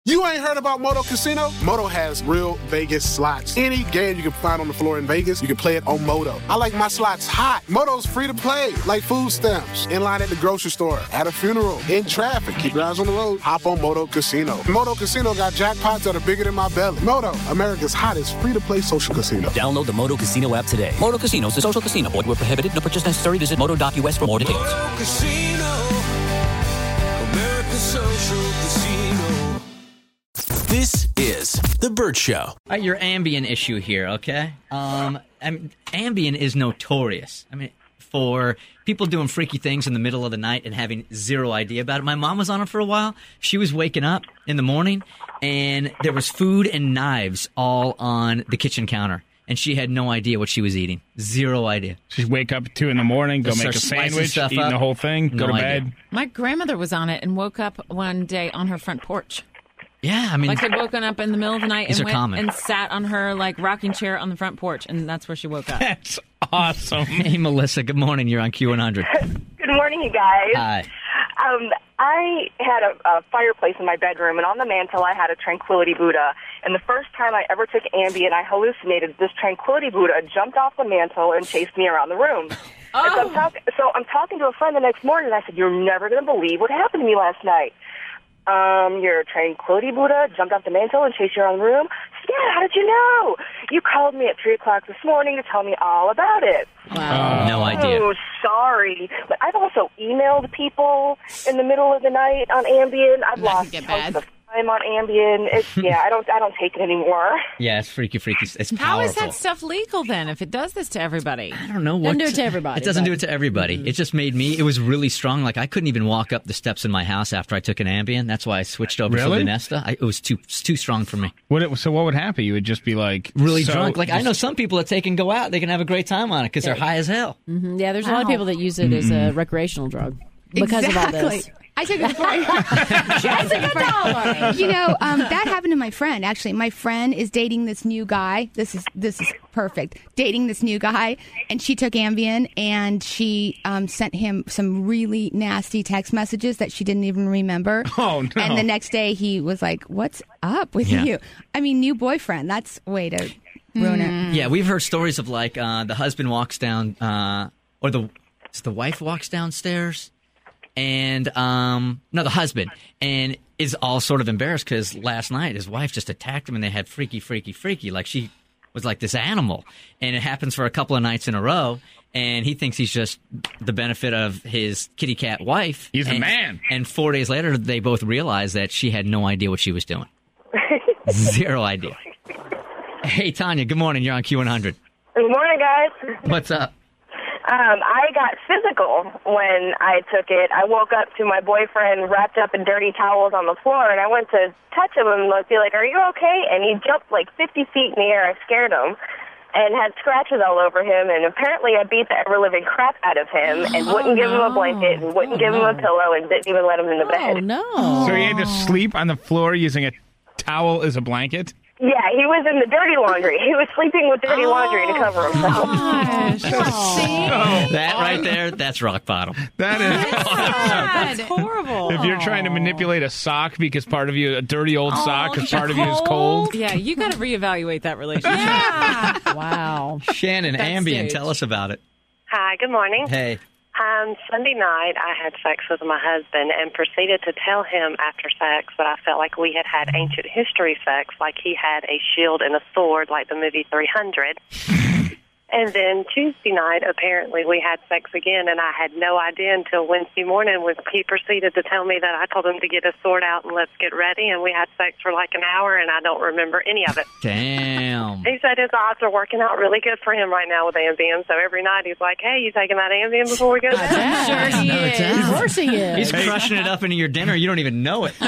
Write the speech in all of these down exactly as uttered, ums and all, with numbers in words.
You ain't heard about Moto Casino? Moto has real Vegas slots. Any game you can find on the floor in Vegas, you can play it on Moto. I like my slots hot. Moto's free to play, like food stamps. In line at the grocery store, at a funeral, in traffic. Keep your eyes on the road. Hop on Moto Casino. Moto Casino got jackpots that are bigger than my belly. Moto, America's hottest free-to-play social casino. Download the Moto Casino app today. Moto Casino is a social casino. Void where prohibited. No purchase necessary. Visit moto dot U S for more details. Moto Casino, America's social casino. This is The Bert Show. All right, your Ambien issue here, okay? Um, I mean, Ambien is notorious. I mean, for people doing freaky things in the middle of the night and having zero idea about it. My mom was on it for a while. She was waking up in the morning, and there was food and knives all on the kitchen counter. And she had no idea what she was eating. Zero idea. She'd wake up at two in the morning, go Just make a start slicing sandwich, stuff eating up. the whole thing, go No to idea. bed. My grandmother was on it and woke up one day on her front porch. Yeah, I mean, Like had woken up in the middle of the night These and are went common. and sat on her like rocking chair on the front porch, and that's where she woke up. That's awesome. hey, Melissa, good morning. You're on Q one hundred. Good morning, you guys. Hi. Um, I had a, a fireplace in my bedroom, and on the mantle I had a Tranquility Buddha. And the first time I ever took Ambien, I hallucinated this Tranquility Buddha jumped off the mantle and chased me around the room. Oh. And so, I'm talk- so I'm talking to a friend the next morning, and I said, "You're never going to believe what happened to me last night. Um, your Tranquility Buddha jumped off the mantle and chased you around the room." I said, "Yeah, how did you know? You called me at three o'clock this morning to tell me all about it." Wow. No idea. Oh, sorry. But I've also emailed people in the middle of the night on Ambien. I've That lost can get tons bad. of time on Ambien. It's, yeah, I don't I don't take it anymore. Yeah, it's freaky, freaky. It's powerful. How is that stuff legal then if it does this to everybody? I don't know what. Doesn't do it to everybody, It doesn't but- do it to everybody. Mm-hmm. It just made me. It was really strong. Like I couldn't even walk up the steps in my house after I took an Ambien. That's why I switched over Really? to Lunesta. I, it was too it's too strong for me. What it, so what would happen? You would just be like Really so drunk. Like I just- know some people that take and go out. They can have a great time on it because they're high as hell. Mhm. Yeah, there's a lot of people that use it as a recreational drug because of all this. I took it before. I took it for, you know, um, that happened to my friend. Actually, my friend is dating this new guy. This is this is perfect. Dating this new guy, and she took Ambien, and she um, sent him some really nasty text messages that she didn't even remember. Oh, no. And the next day, he was like, "What's up with Yeah. you?" I mean, new boyfriend. That's a way to ruin it. Yeah, we've heard stories of like uh, the husband walks down, uh, or the the wife walks downstairs. And, um, no, the husband, and is all sort of embarrassed because last night his wife just attacked him and they had freaky, freaky, freaky. Like she was like this animal. And it happens for a couple of nights in a row. And he thinks he's just the benefit of his kitty cat wife. He's a and, man. And four days later, they both realized that she had no idea what she was doing. Zero idea. Hey, Tanya, good morning. You're on Q one hundred. Good morning, guys. What's up? Um, I got physical when I took it. I woke up to my boyfriend wrapped up in dirty towels on the floor, and I went to touch him and like, be like, "Are you okay?" And he jumped like fifty feet in the air. I scared him and had scratches all over him, and apparently I beat the ever-living crap out of him and Oh, wouldn't give him no. a blanket and wouldn't Oh, give him a no. pillow and didn't even let him in the bed. Oh, no. So he had to sleep on the floor using a towel as a blanket? Yeah, he was in the dirty laundry. He was sleeping with dirty laundry to cover himself. Gosh. See? That right there, that's rock bottom. That is That's horrible. If you're trying to manipulate a sock because part of you, a dirty old sock, because part of you is cold. Yeah, you got to reevaluate that relationship. Yeah. Wow. Shannon, That's Ambien, staged. tell us about it. Hi, good morning. Hey. Um, Sunday night, I had sex with my husband and proceeded to tell him after sex that I felt like we had had ancient history sex, like he had a shield and a sword, like the movie three hundred. And then Tuesday night, apparently, we had sex again, and I had no idea until Wednesday morning when he proceeded to tell me that I told him to get his sword out and let's get ready, and we had sex for like an hour, and I don't remember any of it. Damn. He said his odds are working out really good for him right now with Ambien, so every night he's like, "Hey, you taking that Ambien before we go to bed?" Sure he No is. doubt. Of course he is. He's crushing it up into your dinner. You don't even know it.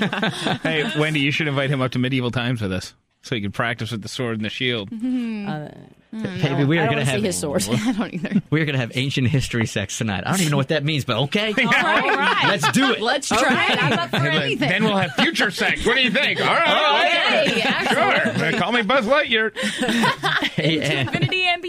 Hey, Wendy, you should invite him up to medieval times with us so he can practice with the sword and the shield. Uh, Baby, we I are don't going to wanna see have his sword. I don't either. we are going to have ancient history sex tonight. I don't even know what that means, but okay. All right. Let's do it. Let's try it. I'm up for anything. Then we'll have future sex. What do you think? All right. Okay, Sure. Call me Buzz Lightyear. Hey, An- Infinity and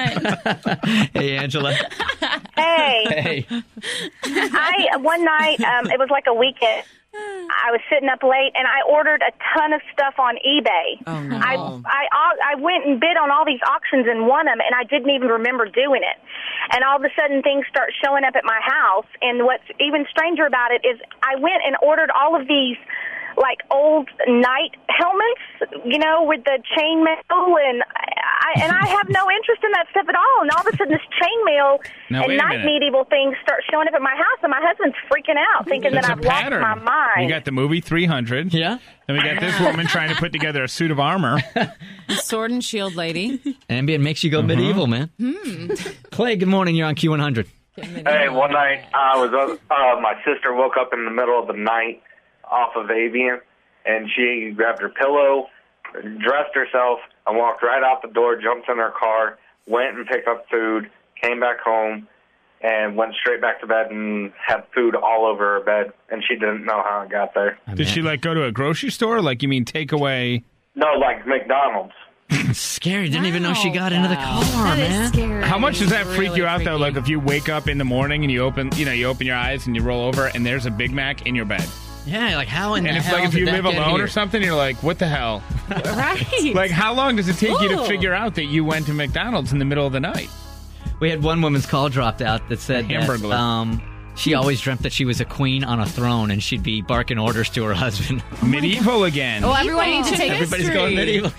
beyond. hey, Angela. Hey, Hey. I one night, um, it was like a weekend. I was sitting up late, and I ordered a ton of stuff on eBay. Oh, no. I, I, I went and bid on all these auctions and won them, and I didn't even remember doing it. And all of a sudden, things start showing up at my house. And what's even stranger about it is I went and ordered all of these, like, old knight helmets, you know, with the chainmail, and I, and I have no interest in that stuff at all. And all of a sudden, this chainmail Now, and wait a knight minute. medieval things start showing up at my house, and my husband's freaking out, thinking It's that a I've lost pattern. my mind. You got the movie three hundred. Yeah. Then we got this woman trying to put together a suit of armor. Sword and shield lady. Ambien makes you go medieval, man. Hmm. Clay, good morning. You're on Q one hundred. Hey, one night I was uh, uh, my sister woke up in the middle of the night off of Avian, and she grabbed her pillow, dressed herself, and walked right out the door, jumped in her car, went and picked up food, came back home, and went straight back to bed and had food all over her bed, and she didn't know how it got there. Did she, like, go to a grocery store? Like, you mean take away? No, like McDonald's. Scary. Didn't even know she got into the car, That is man. scary. How much does that Really freak you out, though? freaky. Like, if you wake up in the morning and you open, you know, you open your eyes and you roll over and there's a Big Mac in your bed. Yeah, like how in And the it's hell like if did you that live get alone here? or something, you're like, what the hell? Right. Like, how long does it take you to Ooh. figure out that you went to McDonald's in the middle of the night? We had one woman's call dropped out that said that Hamburglar. um, she always dreamt that she was a queen on a throne and she'd be barking orders to her husband. Medieval again. Oh, everyone needs to take Everybody's history. going medieval.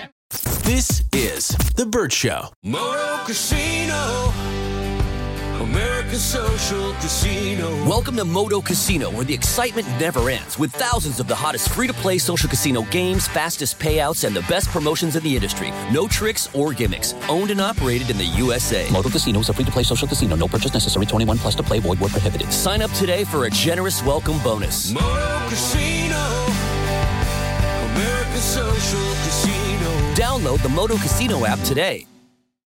This is The Burt Show. Moto Casino, America's social casino. Welcome to Moto Casino, where the excitement never ends, with thousands of the hottest free-to-play social casino games, fastest payouts, and the best promotions in the industry. No tricks or gimmicks. Owned and operated in the U S A. Moto Casino is a free-to-play social casino. No purchase necessary. twenty-one plus to play. Void where prohibited. Sign up today for a generous welcome bonus. Moto Casino, America's social casino. Download the Moto Casino app today.